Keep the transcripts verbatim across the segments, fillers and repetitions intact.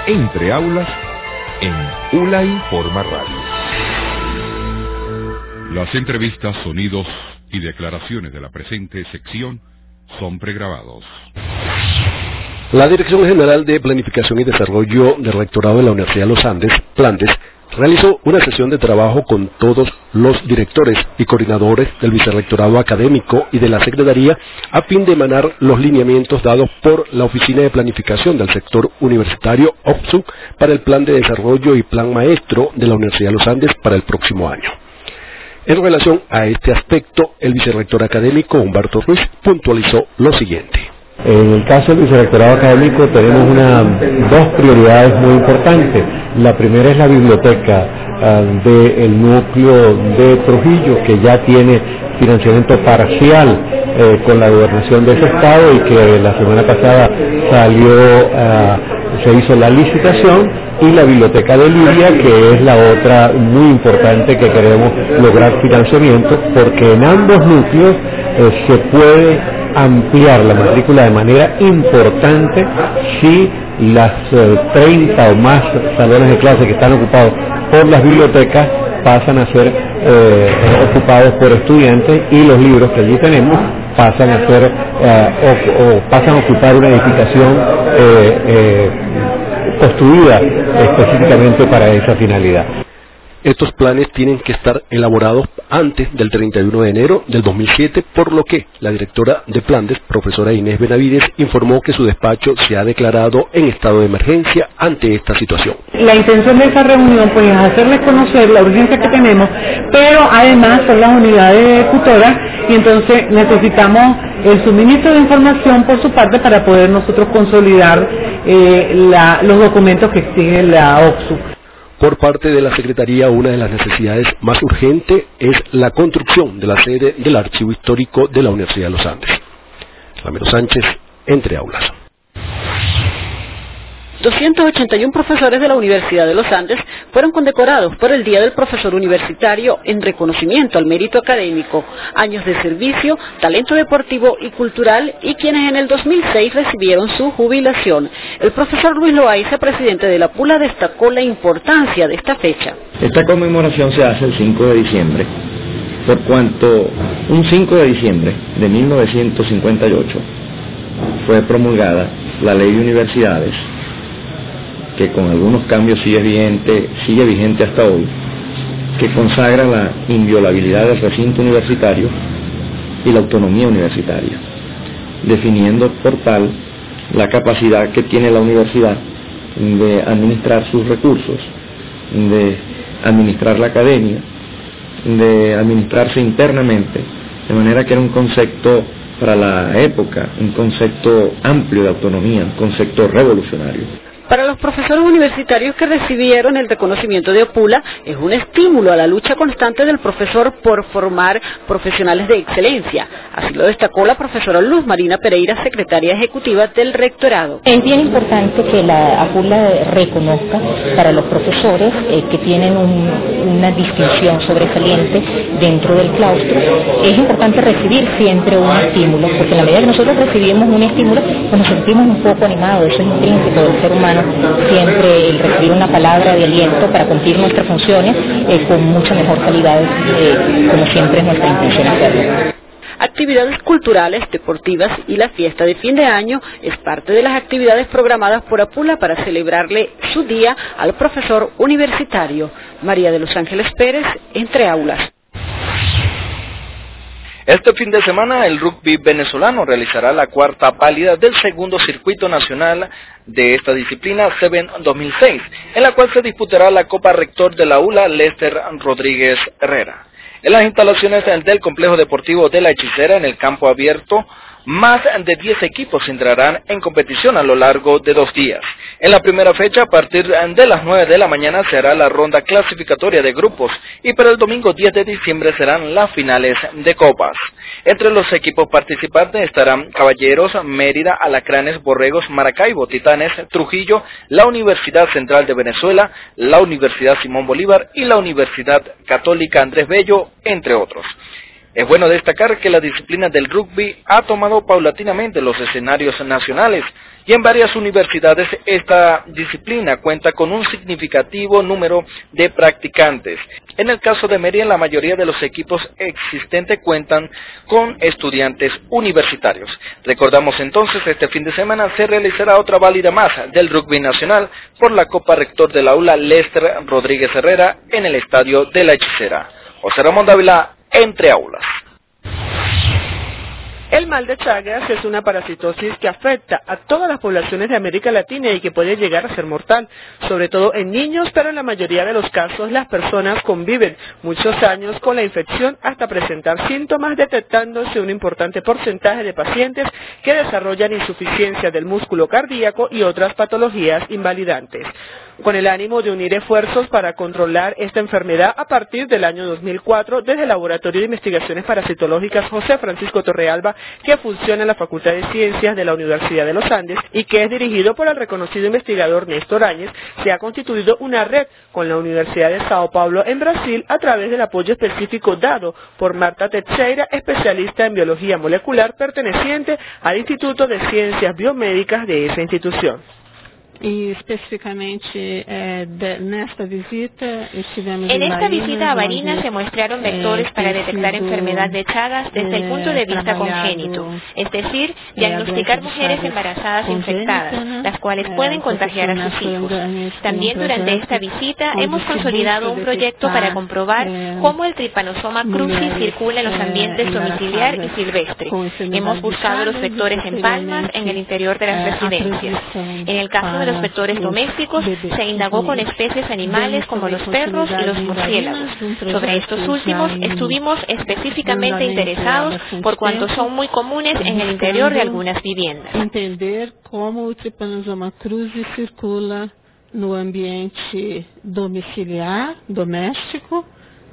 Entre Aulas en ULA Informa Radio. Las entrevistas, sonidos y declaraciones de la presente sección son pregrabados. La Dirección General de Planificación y Desarrollo del Rectorado de la Universidad de los Andes, Plandes, realizó una sesión de trabajo con todos los directores y coordinadores del Vicerrectorado Académico y de la Secretaría a fin de emanar los lineamientos dados por la Oficina de Planificación del Sector Universitario, O P S U, para el Plan de Desarrollo y Plan Maestro de la Universidad de los Andes para el próximo año. En relación a este aspecto, el Vicerrector Académico, Humberto Ruiz, puntualizó lo siguiente. En el caso del Vicerrectorado Académico tenemos una, dos prioridades muy importantes. La primera es la biblioteca uh, del núcleo de Trujillo, que ya tiene financiamiento parcial eh, con la gobernación de ese estado y que la semana pasada salió, uh, se hizo la licitación, y la biblioteca de Lidia, que es la otra muy importante que queremos lograr financiamiento, porque en ambos núcleos eh, se puede ampliar la matrícula de manera importante si las eh, treinta o más salones de clase que están ocupados por las bibliotecas pasan a ser eh, ocupados por estudiantes, y los libros que allí tenemos pasan a ser eh, o, o pasan a ocupar una edificación eh, eh, construida específicamente para esa finalidad. Estos planes tienen que estar elaborados antes del treinta y uno de enero del dos mil siete, por lo que la directora de Plandes, profesora Inés Benavides, informó que su despacho se ha declarado en estado de emergencia ante esta situación. La intención de esta reunión pues es hacerles conocer la urgencia que tenemos, pero además son las unidades ejecutoras y entonces necesitamos el suministro de información por su parte para poder nosotros consolidar eh, la, los documentos que exige la O P S U. Por parte de la Secretaría, una de las necesidades más urgentes es la construcción de la sede del Archivo Histórico de la Universidad de los Andes. Ramiro Sánchez, Entre Aulas. doscientos ochenta y uno profesores de la Universidad de los Andes fueron condecorados por el Día del Profesor Universitario en reconocimiento al mérito académico, años de servicio, talento deportivo y cultural, y quienes en el dos mil seis recibieron su jubilación. El profesor Luis Loaiza, presidente de la PULA, destacó la importancia de esta fecha. Esta conmemoración se hace el cinco de diciembre, por cuanto un cinco de diciembre de mil novecientos cincuenta y ocho fue promulgada la Ley de Universidades, que con algunos cambios sigue vigente, sigue vigente hasta hoy, que consagra la inviolabilidad del recinto universitario y la autonomía universitaria, definiendo por tal la capacidad que tiene la universidad de administrar sus recursos, de administrar la academia, de administrarse internamente, de manera que era un concepto para la época, un concepto amplio de autonomía, un concepto revolucionario. Para los profesores universitarios que recibieron el reconocimiento de OPULA, es un estímulo a la lucha constante del profesor por formar profesionales de excelencia. Así lo destacó la profesora Luz Marina Pereira, secretaria ejecutiva del rectorado. Es bien importante que la OPULA reconozca para los profesores eh, que tienen un, una distinción sobresaliente dentro del claustro. Es importante recibir siempre un estímulo, porque en la medida que nosotros recibimos un estímulo, pues nos sentimos un poco animados. Eso es intrínseco del ser humano, siempre el recibir una palabra de aliento para cumplir nuestras funciones eh, con mucha mejor calidad, eh, como siempre es nuestra intención hacerlo. Actividades culturales, deportivas y la fiesta de fin de año es parte de las actividades programadas por APULA para celebrarle su día al profesor universitario. María de los Ángeles Pérez, Entre Aulas. Este fin de semana el rugby venezolano realizará la cuarta válida del segundo circuito nacional de esta disciplina Seven dos mil seis, en la cual se disputará la Copa Rector de la ULA Lester Rodríguez Herrera. En las instalaciones del complejo deportivo de La Hechicera, en el campo abierto, más de diez equipos entrarán en competición a lo largo de dos días. En la primera fecha, a partir de las nueve de la mañana, se hará la ronda clasificatoria de grupos y para el domingo diez de diciembre serán las finales de copas. Entre los equipos participantes estarán Caballeros, Mérida, Alacranes, Borregos, Maracaibo, Titanes, Trujillo, la Universidad Central de Venezuela, la Universidad Simón Bolívar y la Universidad Católica Andrés Bello, entre otros. Es bueno destacar que la disciplina del rugby ha tomado paulatinamente los escenarios nacionales y en varias universidades esta disciplina cuenta con un significativo número de practicantes. En el caso de Mérida, la mayoría de los equipos existentes cuentan con estudiantes universitarios. Recordamos entonces, este fin de semana se realizará otra válida más del rugby nacional por la Copa Rector del Aula Lester Rodríguez Herrera en el Estadio de la Hechicera. José Ramón Dávila, Entre Aulas. El mal de Chagas es una parasitosis que afecta a todas las poblaciones de América Latina y que puede llegar a ser mortal, sobre todo en niños, pero en la mayoría de los casos las personas conviven muchos años con la infección hasta presentar síntomas, detectándose un importante porcentaje de pacientes que desarrollan insuficiencia del músculo cardíaco y otras patologías invalidantes. Con el ánimo de unir esfuerzos para controlar esta enfermedad a partir del año dos mil cuatro, desde el Laboratorio de Investigaciones Parasitológicas José Francisco Torrealba, que funciona en la Facultad de Ciencias de la Universidad de los Andes y que es dirigido por el reconocido investigador Néstor Áñez, se ha constituido una red con la Universidad de Sao Paulo en Brasil a través del apoyo específico dado por Marta Teixeira, especialista en biología molecular perteneciente al Instituto de Ciencias Biomédicas de esa institución. E especificamente eh, de, nesta visita estivemos en esta Barinas, visita a Barinas se mostraron vectores eh, para detectar enfermedad de Chagas desde el punto de vista congénito, es decir, diagnosticar mujeres embarazadas infectadas, las cuales pueden contagiar a sus hijos. También durante esta visita hemos consolidado un proyecto para comprobar cómo el Trypanosoma cruzi circula en los ambientes domiciliar y silvestre. Hemos buscado los vectores en palmas en el interior de las residencias. En el caso de los vectores domésticos, se indagó con especies animales como los perros y los murciélagos. Sobre estos últimos estuvimos específicamente interesados por cuanto son muy comunes en el interior de algunas viviendas. Entender cómo el Trypanosoma cruzi circula no ambiente domiciliar, doméstico,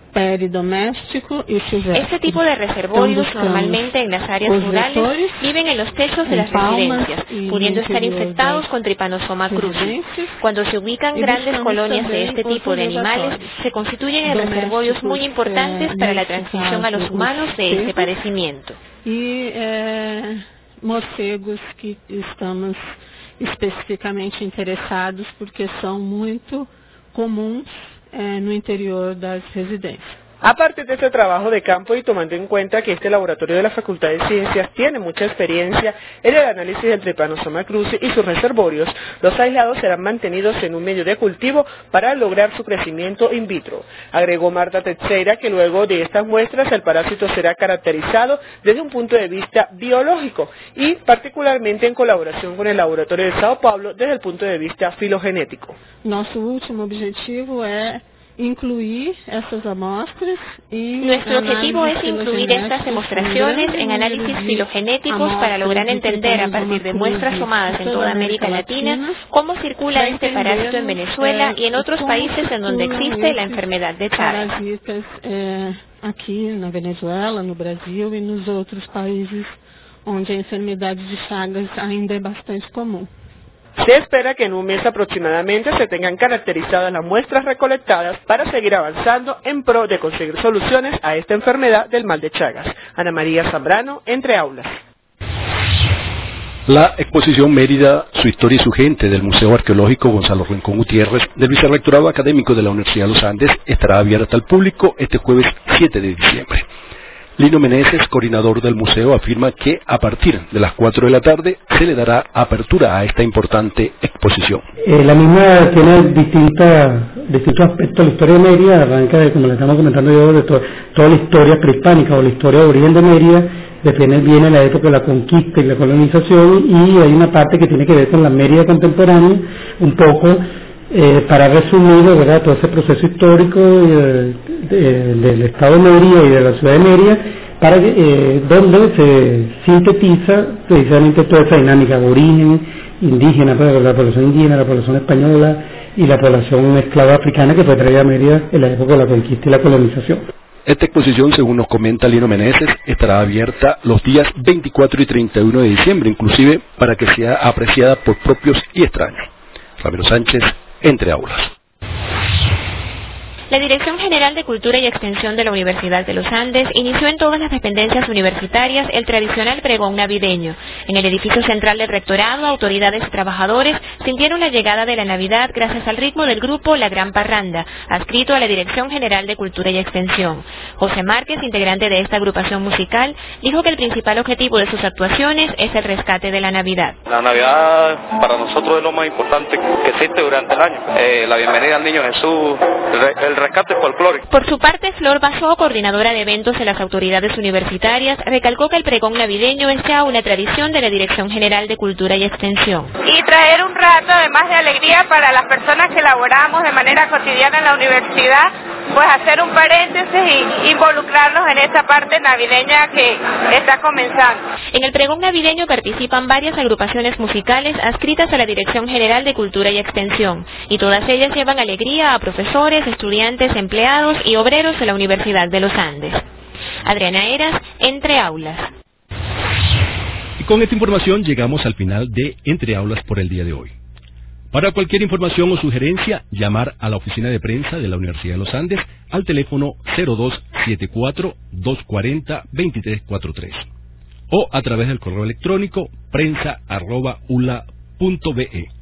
peridoméstico y silvestre. Este tipo de reservorios normalmente en las áreas rurales viven en los techos de las residencias, pudiendo estar infectados con Trypanosoma cruzi. Cuando se ubican grandes colonias de este tipo de animales, se constituyen en reservorios muy importantes para la transmisión a los humanos de este padecimiento. Y eh, morcegos que estamos especificamente interessados porque são muito comuns Eh, no interior das residências. Aparte de este trabajo de campo y tomando en cuenta que este laboratorio de la Facultad de Ciencias tiene mucha experiencia en el análisis del Trypanosoma cruzi y sus reservorios, los aislados serán mantenidos en un medio de cultivo para lograr su crecimiento in vitro. Agregó Marta Teixeira que luego de estas muestras el parásito será caracterizado desde un punto de vista biológico y particularmente en colaboración con el Laboratorio de Sao Paulo desde el punto de vista filogenético. Nuestro último objetivo es incluir estas amostras y Nuestro objetivo es incluir estas demostraciones en análisis filogenéticos para lograr entender a partir de muestras tomadas en toda América Latina cómo circula este parásito en Venezuela y en otros países en donde existe la enfermedad de Chagas. Eh, aquí en Venezuela, no Brasil y nos otros países onde a enfermedad de Chagas ainda é bastante común. Se espera que en un mes aproximadamente se tengan caracterizadas las muestras recolectadas para seguir avanzando en pro de conseguir soluciones a esta enfermedad del mal de Chagas. Ana María Zambrano, Entre Aulas. La exposición Mérida, su historia y su gente del Museo Arqueológico Gonzalo Rincón Gutiérrez del Vicerrectorado Académico de la Universidad de los Andes estará abierta al público este jueves siete de diciembre. Lino Meneses, coordinador del museo, afirma que a partir de las cuatro de la tarde se le dará apertura a esta importante exposición. Eh, la misma tiene distintas, distintos aspectos de la historia de Mérida, arranca de, como le estamos comentando yo, de to, toda la historia prehispánica o la historia de origen de Mérida, después viene la época de la conquista y la colonización, y hay una parte que tiene que ver con la Mérida contemporánea, un poco eh, para resumir, ¿verdad?, todo ese proceso histórico eh, de, del estado de Mérida y de la ciudad de Mérida, para eh, donde se sintetiza precisamente toda esa dinámica de origen indígena, pues, la población indígena, la población española y la población esclava africana que fue traída a Mérida en la época de la conquista y la colonización. Esta exposición, según nos comenta Lino Meneses, estará abierta los días veinticuatro y treinta y uno de diciembre, inclusive para que sea apreciada por propios y extraños. Ramiro Sánchez, Entre Aulas. La Dirección General de Cultura y Extensión de la Universidad de los Andes inició en todas las dependencias universitarias el tradicional pregón navideño. En el edificio central del rectorado, autoridades y trabajadores sintieron la llegada de la Navidad gracias al ritmo del grupo La Gran Parranda, adscrito a la Dirección General de Cultura y Extensión. José Márquez, integrante de esta agrupación musical, dijo que el principal objetivo de sus actuaciones es el rescate de la Navidad. La Navidad para nosotros es lo más importante que existe durante el año. Eh, la bienvenida al Niño Jesús, el, el rescate folclórico. Por su parte, Flor Basó, coordinadora de eventos de las autoridades universitarias, recalcó que el pregón navideño es ya una tradición de la Dirección General de Cultura y Extensión. Y traer un rato además de alegría para las personas que laboramos de manera cotidiana en la universidad, pues hacer un paréntesis y involucrarnos en esta parte navideña que está comenzando. En el pregón navideño participan varias agrupaciones musicales adscritas a la Dirección General de Cultura y Extensión, y todas ellas llevan alegría a profesores, estudiantes, empleados y obreros de la Universidad de los Andes. Adriana Eras, Entre Aulas. Y con esta información llegamos al final de Entre Aulas por el día de hoy. Para cualquier información o sugerencia, llamar a la oficina de prensa de la Universidad de los Andes al teléfono cero dos siete cuatro, dos cuatro cero, dos tres cuatro tres o a través del correo electrónico prensa arroba ula punto be.